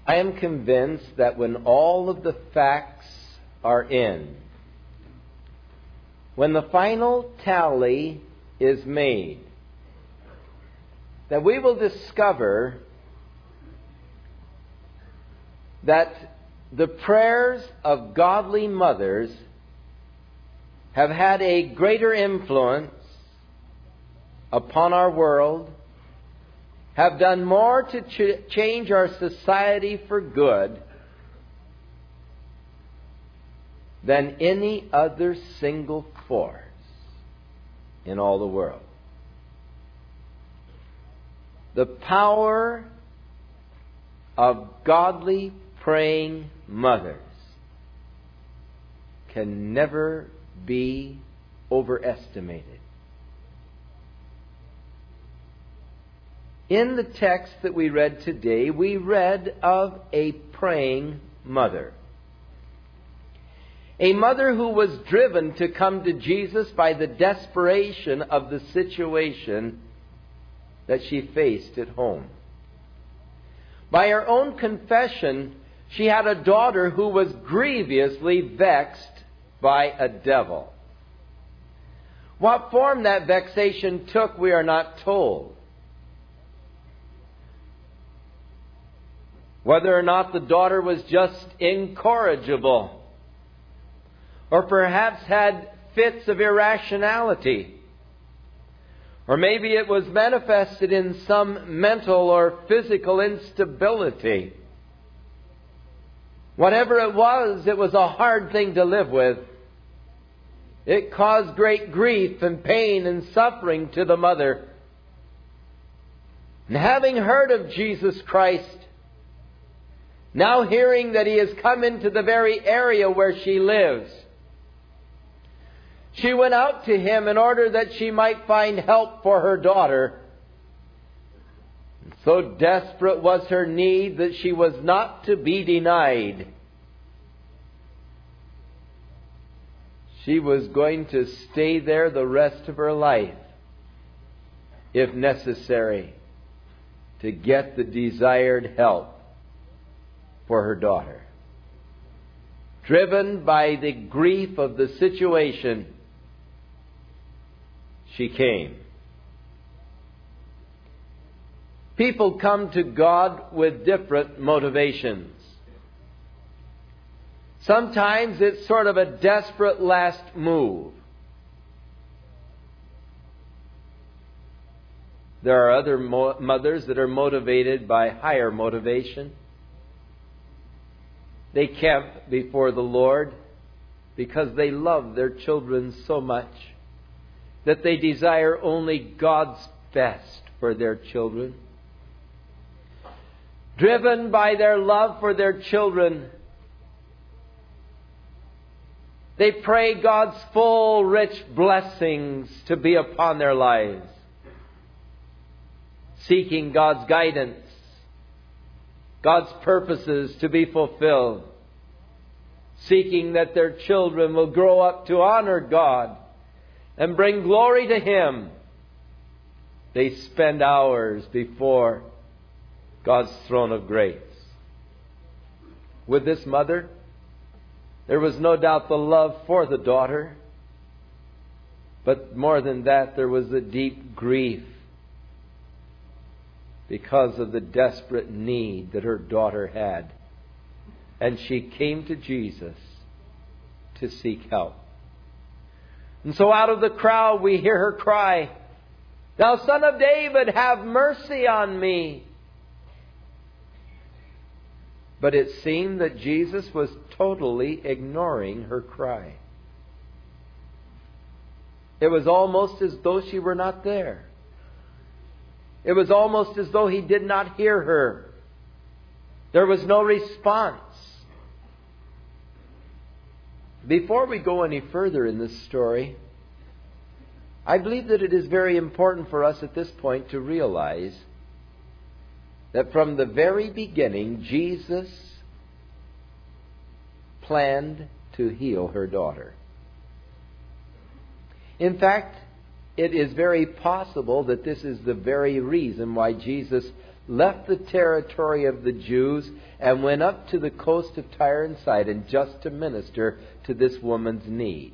I am convinced that when all of the facts are in, when the final tally is made, that we will discover that the prayers of godly mothers have had a greater influence upon our world, have done more to change our society for good than any other single force in all the world. The power of godly praying mothers can never be overestimated. In the text that we read today, we read of a praying mother. A mother who was driven to come to Jesus by the desperation of the situation that she faced at home. By her own confession, she had a daughter who was grievously vexed by a devil. What form that vexation took, we are not told. Whether or not the daughter was just incorrigible, or perhaps had fits of irrationality, or maybe it was manifested in some mental or physical instability. Whatever it was a hard thing to live with. It caused great grief and pain and suffering to the mother. And having heard of Jesus Christ, now hearing that He has come into the very area where she lives, she went out to Him in order that she might find help for her daughter. So desperate was her need that she was not to be denied. She was going to stay there the rest of her life, if necessary, to get the desired help for her daughter. Driven by the grief of the situation, she came. People come to God with different motivations. Sometimes it's sort of a desperate last move. There are other mothers that are motivated by higher motivation. They camp before the Lord because they love their children so much that they desire only God's best for their children. Driven by their love for their children, they pray God's full, rich blessings to be upon their lives, seeking God's guidance, God's purposes to be fulfilled, seeking that their children will grow up to honor God and bring glory to Him. They spend hours before God's throne of grace. With this mother, there was no doubt the love for the daughter, but more than that, there was a deep grief because of the desperate need that her daughter had. And she came to Jesus to seek help. And so out of the crowd we hear her cry, "Thou Son of David, have mercy on me." But it seemed that Jesus was totally ignoring her cry. It was almost as though she were not there. It was almost as though He did not hear her. There was no response. Before we go any further in this story, I believe that it is very important for us at this point to realize that from the very beginning, Jesus planned to heal her daughter. In fact, it is very possible that this is the very reason why Jesus left the territory of the Jews and went up to the coast of Tyre and Sidon just to minister to this woman's need.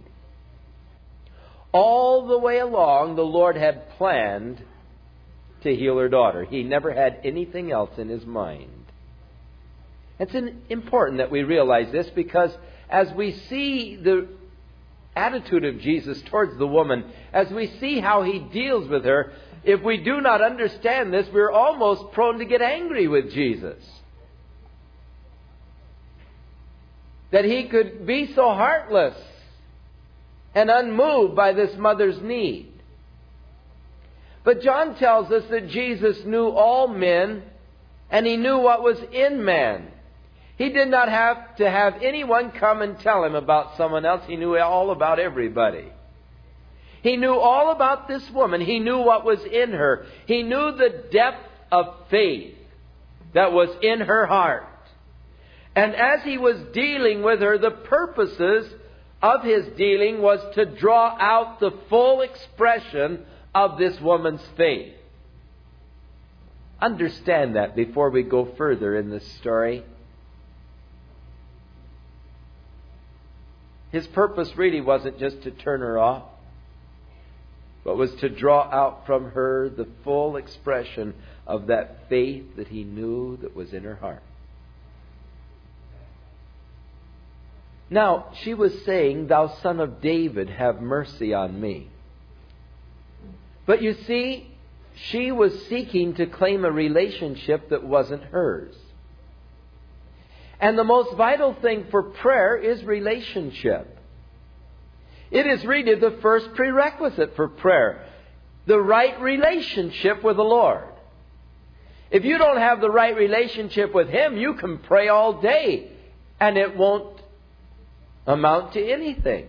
All the way along, the Lord had planned to heal her daughter. He never had anything else in His mind. It's important that we realize this, because as we see the attitude of Jesus towards the woman, as we see how He deals with her, if we do not understand this, we're almost prone to get angry with Jesus. That He could be so heartless and unmoved by this mother's need. But John tells us that Jesus knew all men, and He knew what was in man. He did not have to have anyone come and tell Him about someone else. He knew all about everybody. He knew all about this woman. He knew what was in her. He knew the depth of faith that was in her heart. And as He was dealing with her, the purposes of His dealing was to draw out the full expression of this woman's faith. Understand that before we go further in this story. His purpose really wasn't just to turn her off, but was to draw out from her the full expression of that faith that He knew that was in her heart. Now, she was saying, "Thou Son of David, have mercy on me." But you see, she was seeking to claim a relationship that wasn't hers. And the most vital thing for prayer is relationship. It is really the first prerequisite for prayer. The right relationship with the Lord. If you don't have the right relationship with Him, you can pray all day and it won't amount to anything.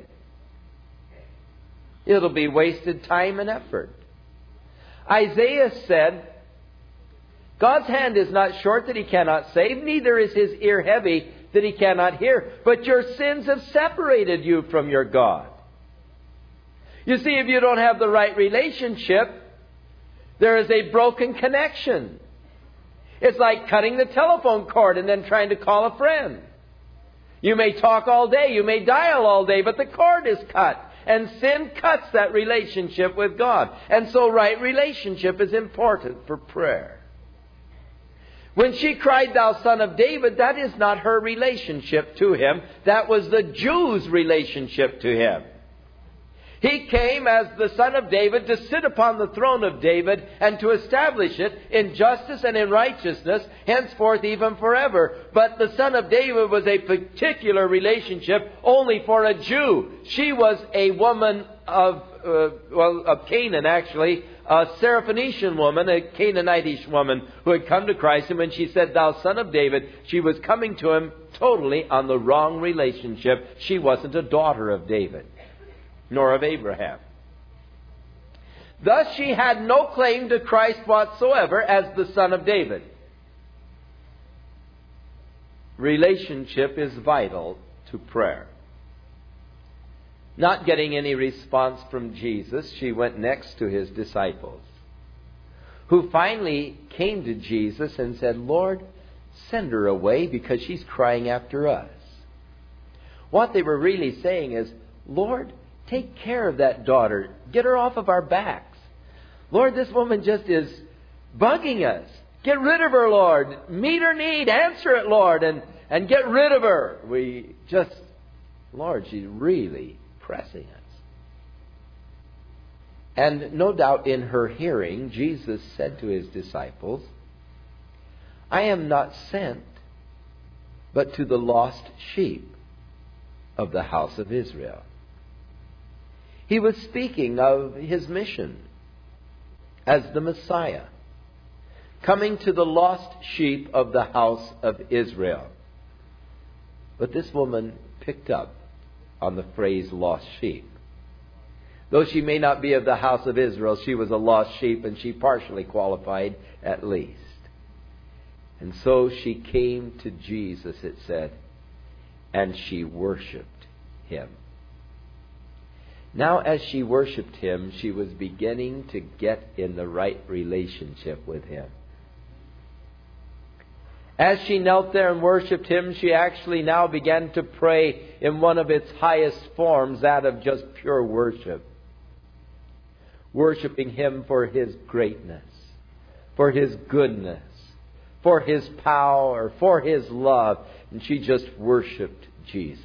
It'll be wasted time and effort. Isaiah said, God's hand is not short that He cannot save, neither is His ear heavy that He cannot hear. But your sins have separated you from your God. You see, if you don't have the right relationship, there is a broken connection. It's like cutting the telephone cord and then trying to call a friend. You may talk all day, you may dial all day, but the cord is cut. And sin cuts that relationship with God. And so right relationship is important for prayer. When she cried, "Thou Son of David," that is not her relationship to Him. That was the Jews' relationship to Him. He came as the Son of David to sit upon the throne of David and to establish it in justice and in righteousness, henceforth even forever. But the Son of David was a particular relationship only for a Jew. She was a woman of Canaan, actually, a Syrophoenician woman, a Canaanitish woman who had come to Christ. And when she said, "Thou Son of David," she was coming to Him totally on the wrong relationship. She wasn't a daughter of David, nor of Abraham. Thus she had no claim to Christ whatsoever as the Son of David. Relationship is vital to prayer. Not getting any response from Jesus, she went next to His disciples, who finally came to Jesus and said, "Lord, send her away because she's crying after us." What they were really saying is, "Lord, take care of that daughter. Get her off of our backs. Lord, this woman just is bugging us. Get rid of her, Lord. Meet her need. Answer it, Lord, and get rid of her. Lord, she's really pressing us." And no doubt in her hearing, Jesus said to His disciples, "I am not sent but to the lost sheep of the house of Israel." He was speaking of His mission as the Messiah, coming to the lost sheep of the house of Israel. But this woman picked up on the phrase lost sheep. Though she may not be of the house of Israel, she was a lost sheep, and she partially qualified at least. And so she came to Jesus, it said, and she worshipped Him. Now, as she worshipped Him, she was beginning to get in the right relationship with Him. As she knelt there and worshipped Him, she actually now began to pray in one of its highest forms, that of just pure worship. Worshipping Him for His greatness, for His goodness, for His power, for His love. And she just worshipped Jesus.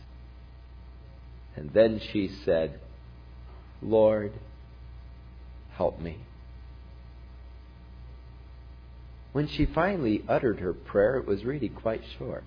And then she said, Lord, help me. When she finally uttered her prayer, it was really quite short.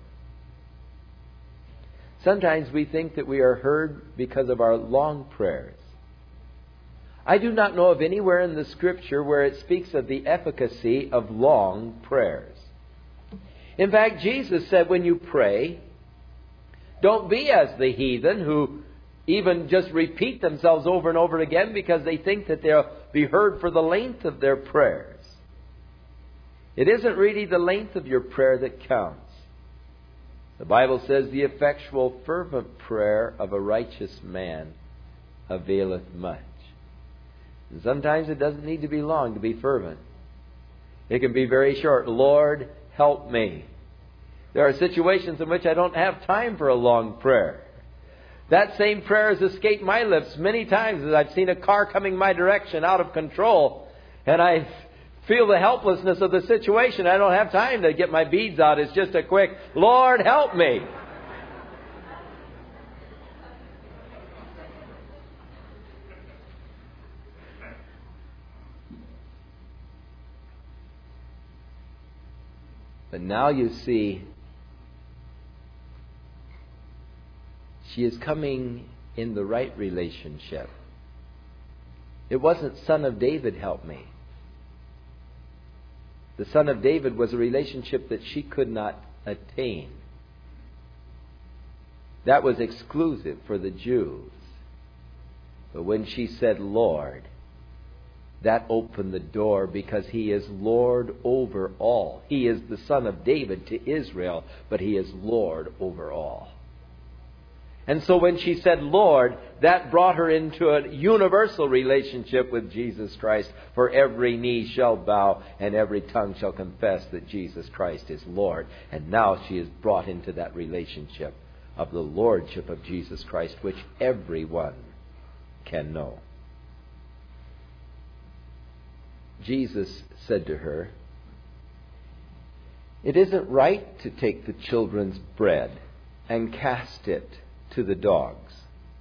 Sometimes we think that we are heard because of our long prayers. I do not know of anywhere in the Scripture where it speaks of the efficacy of long prayers. In fact, Jesus said when you pray, don't be as the heathen who even just repeat themselves over and over again because they think that they'll be heard for the length of their prayers. It isn't really the length of your prayer that counts. The Bible says the effectual fervent prayer of a righteous man availeth much. And sometimes it doesn't need to be long to be fervent. It can be very short. Lord, help me. There are situations in which I don't have time for a long prayer. That same prayer has escaped my lips many times as I've seen a car coming my direction out of control, and I feel the helplessness of the situation. I don't have time to get my beads out. It's just a quick, Lord, help me. But now you see, she is coming in the right relationship. It wasn't Son of David, help me. The Son of David was a relationship that she could not attain. That was exclusive for the Jews. But when she said, Lord, that opened the door because He is Lord over all. He is the Son of David to Israel, but He is Lord over all. And so when she said, Lord, that brought her into a universal relationship with Jesus Christ. For every knee shall bow and every tongue shall confess that Jesus Christ is Lord. And now she is brought into that relationship of the Lordship of Jesus Christ, which everyone can know. Jesus said to her, it isn't right to take the children's bread and cast it to the dogs.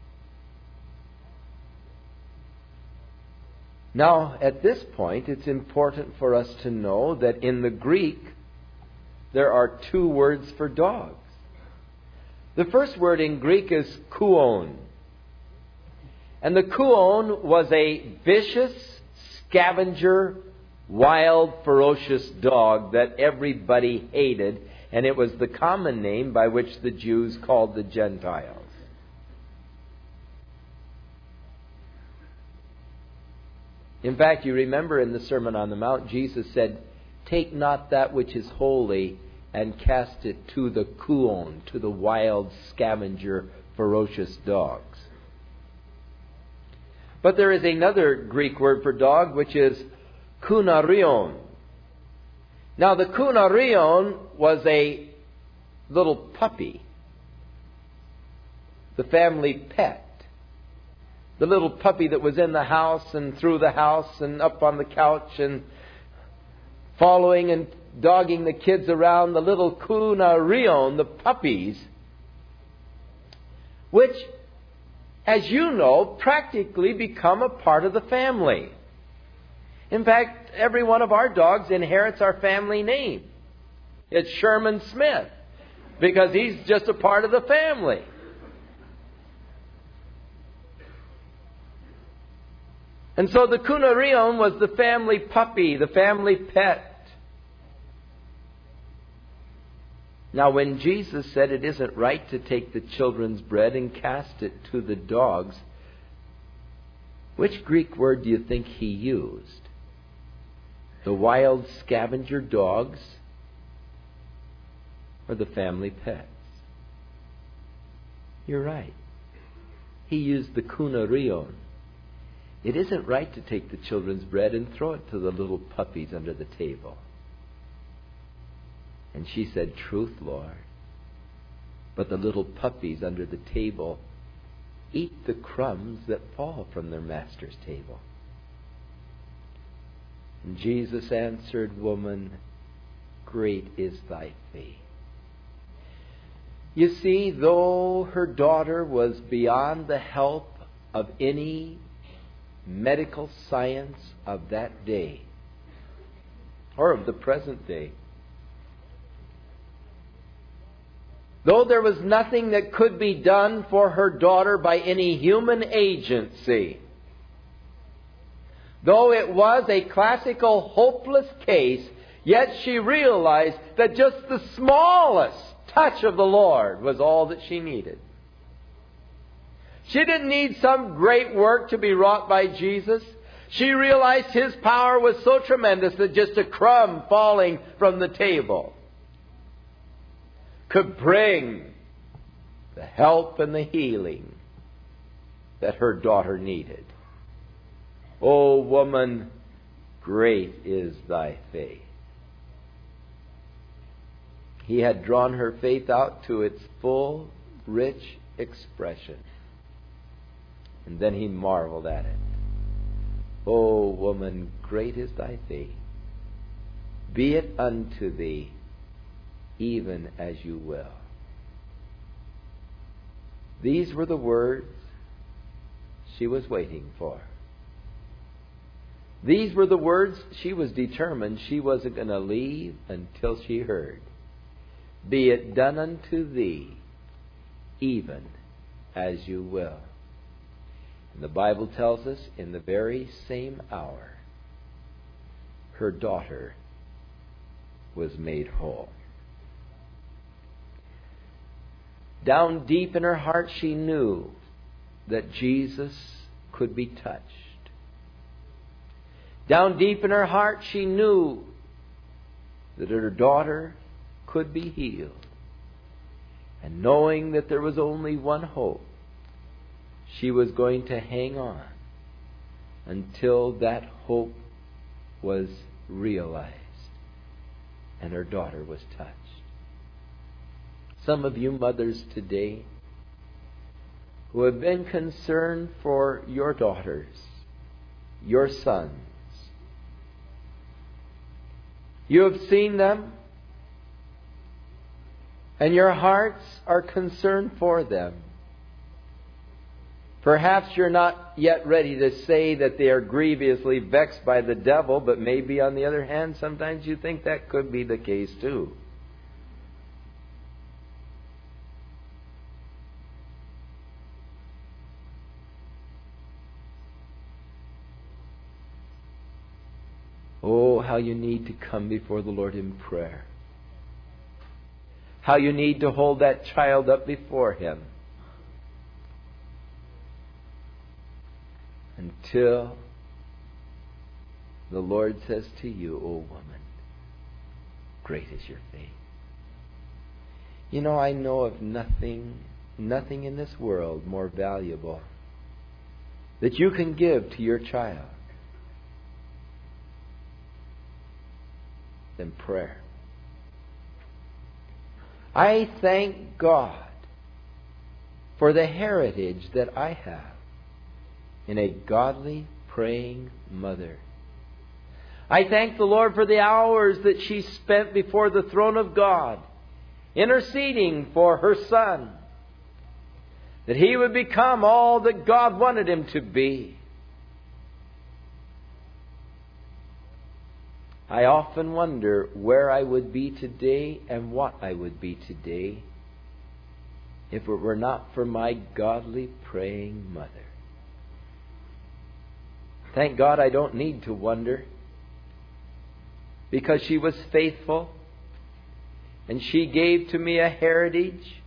Now, at this point, it's important for us to know that in the Greek, there are two words for dogs. The first word in Greek is kuon. And the kuon was a vicious, scavenger, wild, ferocious dog that everybody hated. And it was the common name by which the Jews called the Gentiles. In fact, you remember in the Sermon on the Mount, Jesus said, take not that which is holy and cast it to the kuon, to the wild, scavenger, ferocious dogs. But there is another Greek word for dog, which is kunarion. Now, the kunarion was a little puppy, the family pet. The little puppy that was in the house and through the house and up on the couch and following and dogging the kids around, the little kunarion, the puppies, which, as you know, practically become a part of the family. In fact, every one of our dogs inherits our family name. It's Sherman Smith, because he's just a part of the family. And so the kunarion was the family puppy, the family pet. Now, when Jesus said it isn't right to take the children's bread and cast it to the dogs, which Greek word do you think He used? The wild scavenger dogs or the family pets? You're right. He used the kunarion. It isn't right to take the children's bread and throw it to the little puppies under the table. And she said, "Truth, Lord. But the little puppies under the table eat the crumbs that fall from their master's table." And Jesus answered, "Woman, great is thy faith." You see, though her daughter was beyond the help of any medical science of that day, or of the present day, though there was nothing that could be done for her daughter by any human agency, though it was a classical hopeless case, yet she realized that just the smallest touch of the Lord was all that she needed. She didn't need some great work to be wrought by Jesus. She realized His power was so tremendous that just a crumb falling from the table could bring the help and the healing that her daughter needed. "O woman, great is thy faith." He had drawn her faith out to its full, rich expression. And then He marveled at it. "O woman, great is thy faith. Be it unto thee even as you will." These were the words she was waiting for. These were the words she was determined she wasn't going to leave until she heard. "Be it done unto thee even as you will." And the Bible tells us in the very same hour, her daughter was made whole. Down deep in her heart, she knew that Jesus could be touched. Down deep in her heart, she knew that her daughter could be healed. And knowing that there was only one hope, she was going to hang on until that hope was realized and her daughter was touched. Some of you mothers today who have been concerned for your daughters, your sons, you have seen them and your hearts are concerned for them. Perhaps you're not yet ready to say that they are grievously vexed by the devil, but maybe on the other hand, sometimes you think that could be the case too. Oh, how you need to come before the Lord in prayer. How you need to hold that child up before Him until the Lord says to you, "O woman, great is your faith." You know, I know of nothing in this world more valuable that you can give to your child than prayer. I thank God for the heritage that I have in a godly, praying mother. I thank the Lord for the hours that she spent before the throne of God, interceding for her son, that he would become all that God wanted him to be. I often wonder where I would be today and what I would be today if it were not for my godly praying mother. Thank God I don't need to wonder, because she was faithful and she gave to me a heritage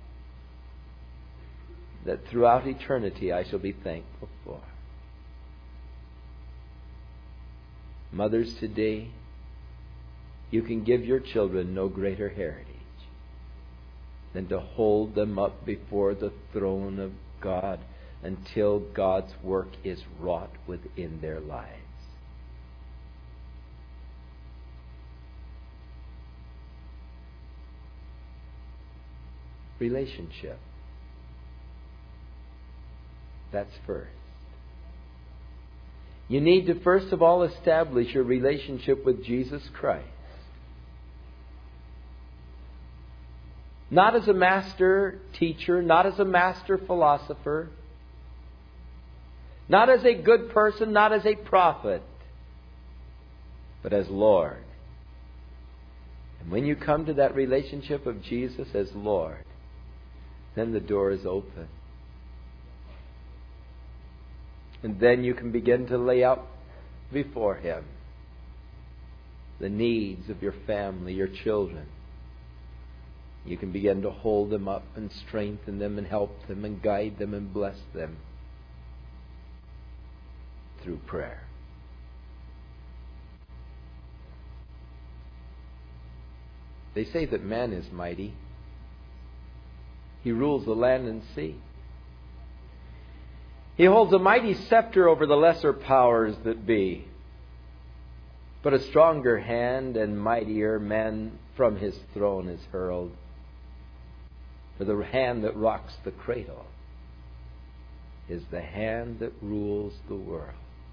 that throughout eternity I shall be thankful for. Mothers today, you can give your children no greater heritage than to hold them up before the throne of God until God's work is wrought within their lives. relationship. That's first. You need to first of all establish your relationship with Jesus Christ. Not as a master teacher, not as a master philosopher, not as a good person, not as a prophet, but as Lord. And when you come to that relationship of Jesus as Lord, then the door is open. And then you can begin to lay out before Him the needs of your family, your children. You can begin to hold them up and strengthen them and help them and guide them and bless them through prayer. They say that man is mighty. He rules the land and sea. He holds a mighty scepter over the lesser powers that be. But a stronger hand and mightier man from His throne is hurled. For the hand that rocks the cradle is the hand that rules the world.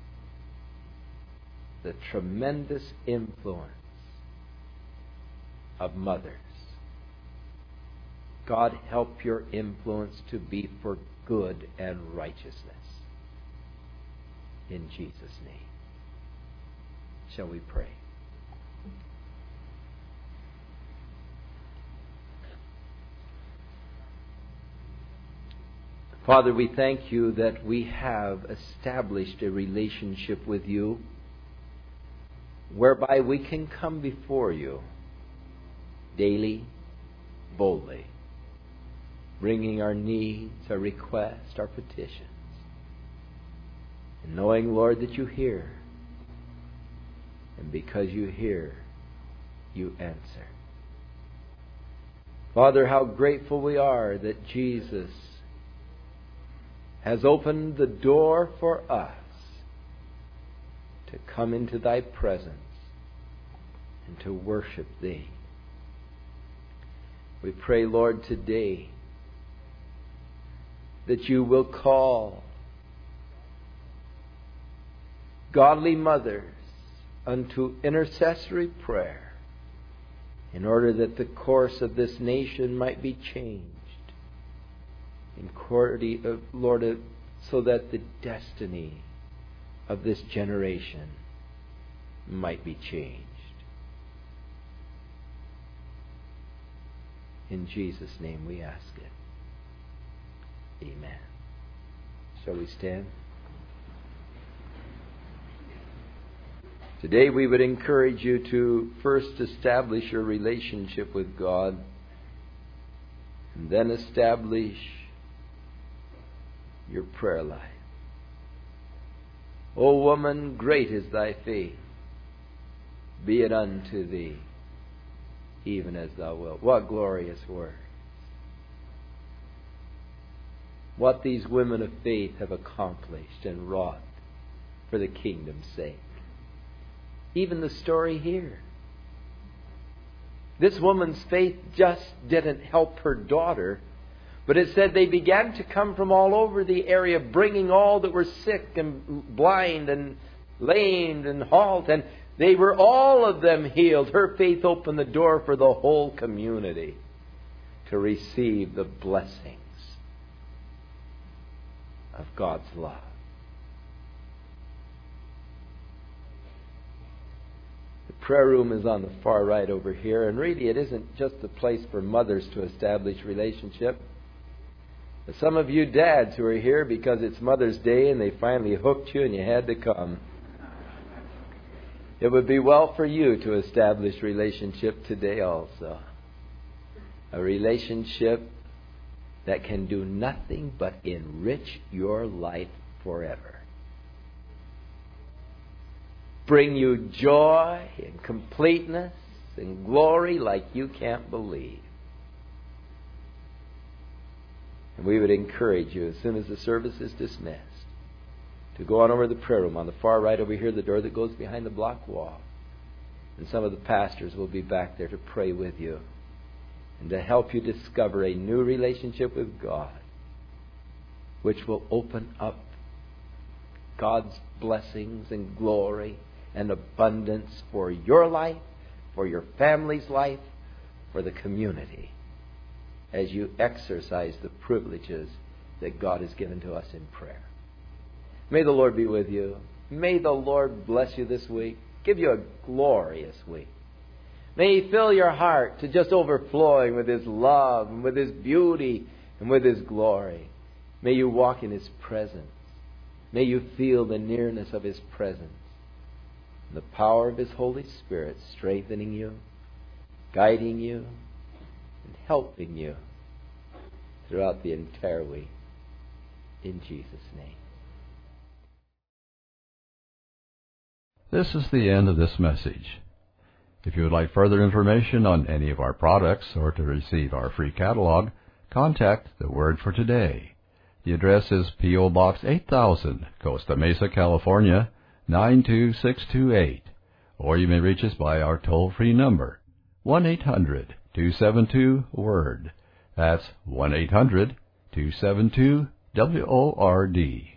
The tremendous influence of mothers. God, help your influence to be for good and righteousness. In Jesus' name. Shall we pray? Father, we thank You that we have established a relationship with You whereby we can come before You daily, boldly, bringing our needs, our requests, our petitions, and knowing, Lord, that You hear. And because You hear, You answer. Father, how grateful we are that Jesus has opened the door for us to come into Thy presence and to worship Thee. We pray, Lord, today that You will call godly mothers unto intercessory prayer in order that the course of this nation might be changed. Lord, so that the destiny of this generation might be changed. In Jesus' name we ask it. Amen. Shall we stand? Today we would encourage you to first establish your relationship with God and then establish your prayer life. O woman, great is thy faith. Be it unto thee, even as thou wilt. What glorious words. What these women of faith have accomplished and wrought for the kingdom's sake. Even the story here. This woman's faith just didn't help her daughter, but it said they began to come from all over the area, bringing all that were sick and blind and lame and halt, and they were all of them healed. Her faith opened the door for the whole community to receive the blessings of God's love. The prayer room is on the far right over here, and really it isn't just a place for mothers to establish relationship. But some of you dads who are here because it's Mother's Day and they finally hooked you and you had to come, it would be well for you to establish relationship today also. A relationship that can do nothing but enrich your life forever. Bring you joy and completeness and glory like you can't believe. And we would encourage you, as soon as the service is dismissed, to go on over to the prayer room on the far right over here, the door that goes behind the block wall. And some of the pastors will be back there to pray with you and to help you discover a new relationship with God, which will open up God's blessings and glory and abundance for your life, for your family's life, for the community, as you exercise the privileges that God has given to us in prayer. May the Lord be with you. May the Lord bless you this week. Give you a glorious week. May He fill your heart to just overflowing with His love and with His beauty and with His glory. May you walk in His presence. May you feel the nearness of His presence. The power of His Holy Spirit strengthening you, guiding you, and helping you throughout the entire week. In Jesus' name. This is the end of this message. If you would like further information on any of our products or to receive our free catalog, contact The Word for Today. The address is P.O. Box 8000, Costa Mesa, California, 92628. Or you may reach us by our toll-free number, 1-800-272-WORD. That's 1-800-272-WORD.